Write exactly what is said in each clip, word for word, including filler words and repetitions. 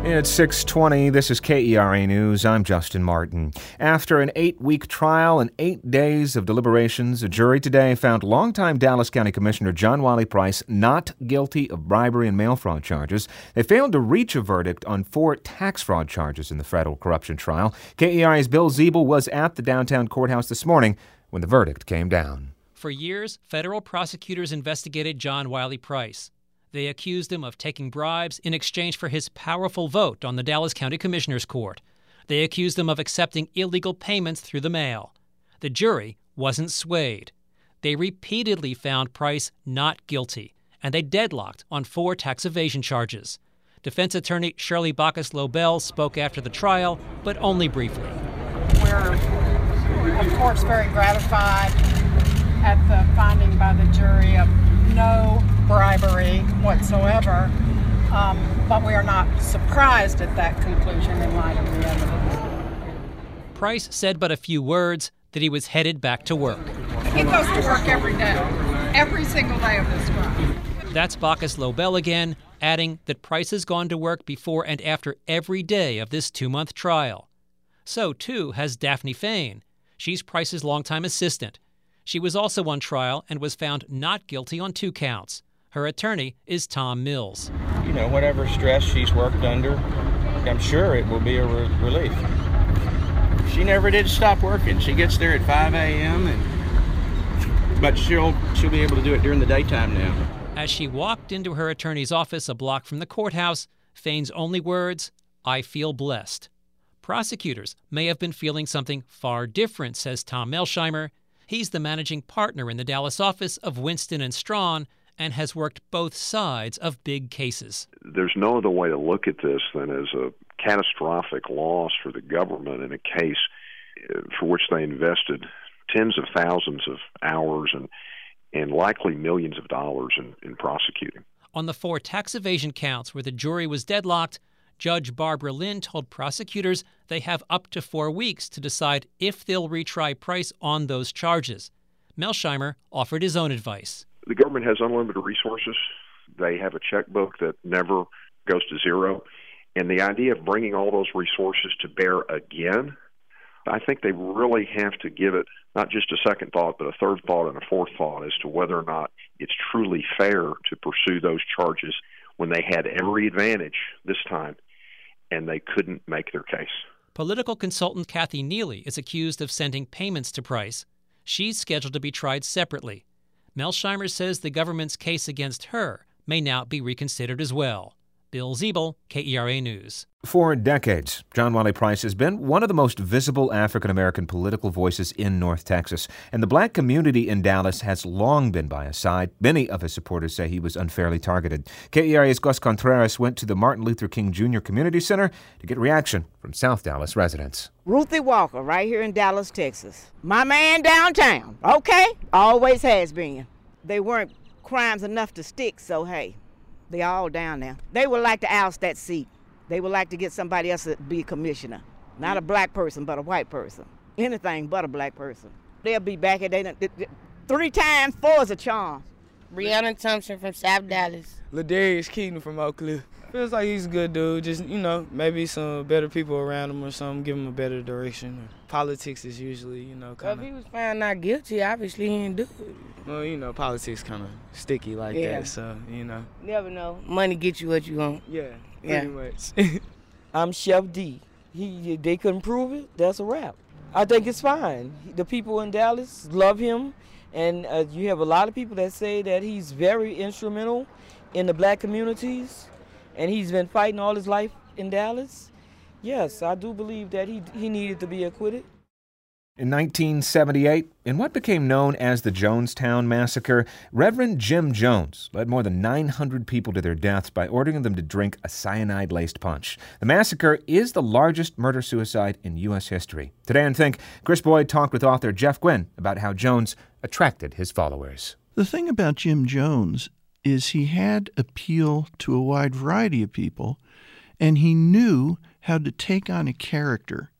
It's six twenty. This is K E R A News. I'm Justin Martin. After an eight-week trial and eight days of deliberations, a jury today found longtime Dallas County Commissioner John Wiley Price not guilty of bribery and mail fraud charges. They failed to reach a verdict on four tax fraud charges in the federal corruption trial. K E R A's Bill Ziebel was at the downtown courthouse this morning when the verdict came down. For years, federal prosecutors investigated John Wiley Price. They accused him of taking bribes in exchange for his powerful vote on the Dallas County Commissioners Court. They accused him of accepting illegal payments through the mail. The jury wasn't swayed. They repeatedly found Price not guilty, and they deadlocked on four tax evasion charges. Defense attorney Shirley Bacchus Lobel spoke after the trial, but only briefly. We're, of course, very gratified at the finding by the jury of no bribery whatsoever, um, but we are not surprised at that conclusion in light of the evidence. Price said but a few words that he was headed back to work. He goes to work every day, every single day of this trial. That's Bacchus Lobel again, adding that Price has gone to work before and after every day of this two-month trial. So, too, has Daphne Fain. She's Price's longtime assistant. She was also on trial and was found not guilty on two counts. Her attorney is Tom Mills. You know, whatever stress she's worked under, I'm sure it will be a re- relief. She never did stop working. She gets there at five a.m., and but she'll she'll be able to do it during the daytime now. As she walked into her attorney's office a block from the courthouse, Fain's only words, "I feel blessed." Prosecutors may have been feeling something far different, says Tom Melsheimer. He's the managing partner in the Dallas office of Winston and Strawn and has worked both sides of big cases. There's no other way to look at this than as a catastrophic loss for the government in a case for which they invested tens of thousands of hours and and likely millions of dollars in, in prosecuting. On the four tax evasion counts where the jury was deadlocked, Judge Barbara Lynn told prosecutors they have up to four weeks to decide if they'll retry Price on those charges. Melsheimer offered his own advice. The government has unlimited resources. They have a checkbook that never goes to zero. And the idea of bringing all those resources to bear again, I think they really have to give it not just a second thought, but a third thought and a fourth thought as to whether or not it's truly fair to pursue those charges when they had every advantage this time and they couldn't make their case. Political consultant Kathy Neely is accused of sending payments to Price. She's scheduled to be tried separately. Melsheimer says the government's case against her may now be reconsidered as well. Bill Ziebel, K E R A News. For decades, John Wiley Price has been one of the most visible African-American political voices in North Texas, and the black community in Dallas has long been by his side. Many of his supporters say he was unfairly targeted. K E R A's Gus Contreras went to the Martin Luther King Junior Community Center to get reaction from South Dallas residents. Ruthie Walker, right here in Dallas, Texas. My man downtown, okay? Always has been. They weren't crimes enough to stick, so hey. They all down there. They would like to oust that seat. They would like to get somebody else to be commissioner. Not a black person, but a white person. Anything but a black person. They'll be back at they, they, they three times four is a charm. Brianna Thompson from South Dallas. Ladarius Keaton from Oak Cliff. Feels like he's a good dude. Just, you know, maybe some better people around him or something, give him a better direction. Politics is usually, you know, kind of... Well, if he was found not guilty, obviously he didn't do it. Well, you know, politics kind of sticky like yeah. that, so, you know. Never know. Money gets you what you want. Yeah, yeah. pretty much. I'm Chef D. He, they couldn't prove it, that's a wrap. I think it's fine. The people in Dallas love him, and uh, you have a lot of people that say that he's very instrumental in the black communities, and he's been fighting all his life in Dallas. Yes, I do believe that he he needed to be acquitted. In nineteen seventy-eight, in what became known as the Jonestown Massacre, Reverend Jim Jones led more than nine hundred people to their deaths by ordering them to drink a cyanide-laced punch. The massacre is the largest murder-suicide in U S history. Today on Think, Chris Boyd talked with author Jeff Gwynn about how Jones attracted his followers. The thing about Jim Jones is he had appeal to a wide variety of people, and he knew how to take on a character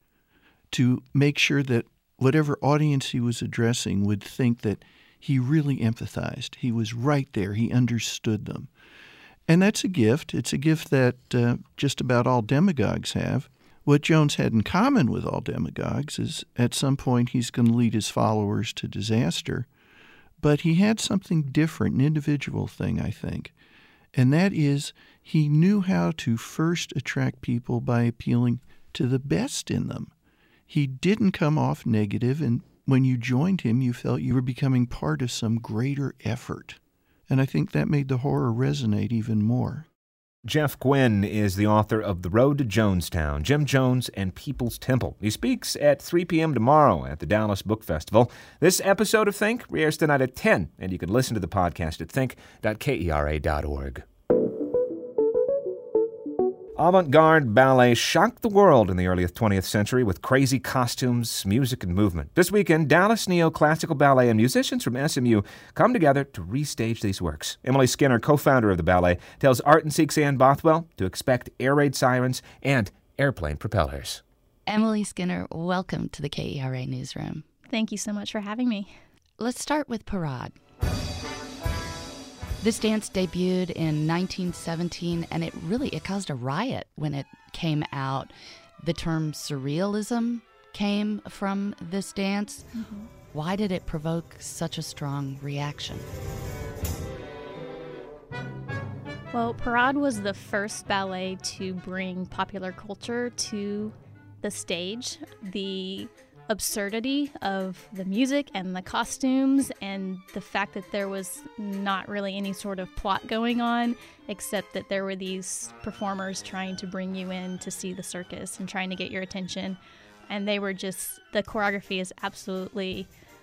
to make sure that whatever audience he was addressing would think that he really empathized. He was right there. He understood them. And that's a gift. It's a gift that uh, just about all demagogues have. What Jones had in common with all demagogues is at some point he's going to lead his followers to disaster. But he had something different, an individual thing, I think. And that is he knew how to first attract people by appealing to the best in them. He didn't come off negative, and when you joined him, you felt you were becoming part of some greater effort. And I think that made the horror resonate even more. Jeff Gwynne is the author of The Road to Jonestown, Jim Jones and People's Temple. He speaks at three p.m. tomorrow at the Dallas Book Festival. This episode of Think airs tonight at ten, and you can listen to the podcast at think dot kera dot org. Avant-garde ballet shocked the world in the early twentieth century with crazy costumes, music, and movement. This weekend, Dallas Neoclassical Ballet and musicians from S M U come together to restage these works. Emily Skinner, co-founder of the ballet, tells Art and Seek's Ann Bothwell to expect air raid sirens and airplane propellers. Emily Skinner, welcome to the K E R A Newsroom. Thank you so much for having me. Let's start with Parade. This dance debuted in nineteen seventeen, and it really it caused a riot when it came out. The term surrealism came from this dance. Mm-hmm. Why did it provoke such a strong reaction? Well, Parade was the first ballet to bring popular culture to the stage. The absurdity of the music and the costumes and the fact that there was not really any sort of plot going on except that there were these performers trying to bring you in to see the circus and trying to get your attention, and they were just, the choreography is absolutely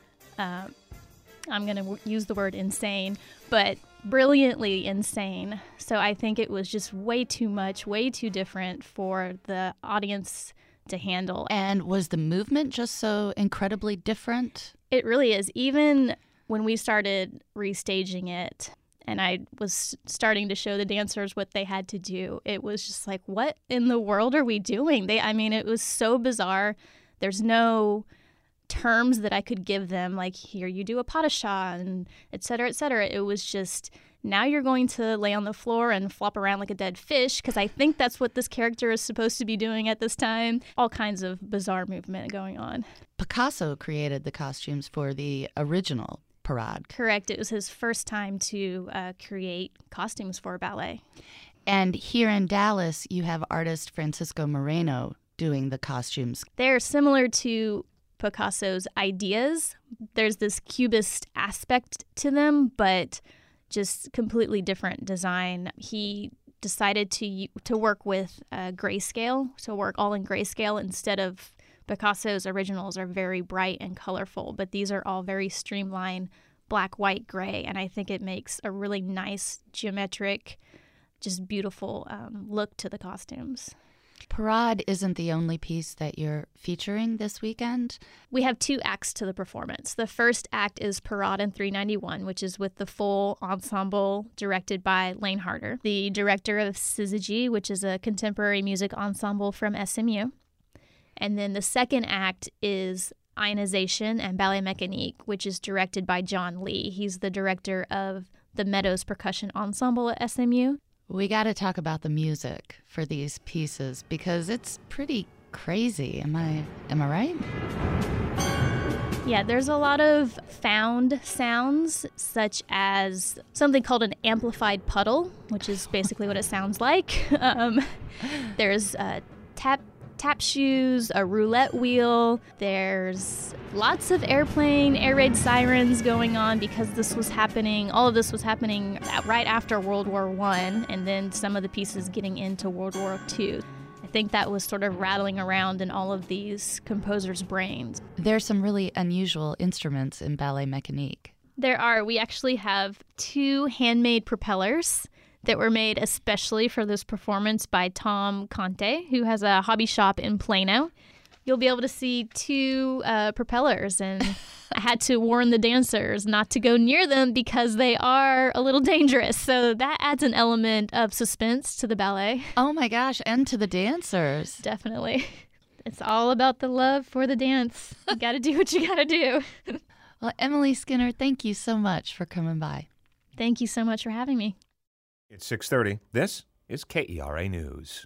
uh, I'm going to use the word insane, but brilliantly insane. So I think it was just way too much, way too different for the audience to handle. And was the movement just so incredibly different? It really is. Even when we started restaging it and I was starting to show the dancers what they had to do, it was just like, what in the world are we doing? They, I mean, it was so bizarre. There's no terms that I could give them, like, here you do a pas de chat and et cetera, et cetera. It was just, now you're going to lay on the floor and flop around like a dead fish, because I think that's what this character is supposed to be doing at this time. All kinds of bizarre movement going on. Picasso created the costumes for the original Parade. Correct. It was his first time to uh, create costumes for ballet. And here in Dallas, you have artist Francisco Moreno doing the costumes. They're similar to Picasso's ideas. There's this cubist aspect to them, but just completely different design. He decided to to work with uh, grayscale, so work all in grayscale instead of Picasso's originals are very bright and colorful, but these are all very streamlined black, white, gray, and I think it makes a really nice, geometric, just beautiful um, look to the costumes. Parade isn't the only piece that you're featuring this weekend. We have two acts to the performance. The first act is Parade in three ninety-one, which is with the full ensemble directed by Lane Harder, the director of Syzygy, which is a contemporary music ensemble from S M U. And then the second act is Ionization and Ballet Mécanique, which is directed by John Lee. He's the director of the Meadows Percussion Ensemble at S M U. We got to talk about the music for these pieces because it's pretty crazy. Am I am I right? Yeah, there's a lot of found sounds, such as something called an amplified puddle, which is basically what it sounds like. Um, there's uh, tap tap shoes, a roulette wheel. There's lots of airplane, air raid sirens going on because this was happening, all of this was happening right after World War One, and then some of the pieces getting into World War Two. I think that was sort of rattling around in all of these composers' brains. There's some really unusual instruments in Ballet Mécanique. There are. We actually have two handmade propellers that were made especially for this performance by Tom Conte, who has a hobby shop in Plano. You'll be able to see two uh, propellers, and I had to warn the dancers not to go near them because they are a little dangerous. So that adds an element of suspense to the ballet. Oh my gosh, and to the dancers. Definitely. It's all about the love for the dance. You got to do what you got to do. Well, Emily Skinner, thank you so much for coming by. Thank you so much for having me. It's six thirty. This is K E R A News.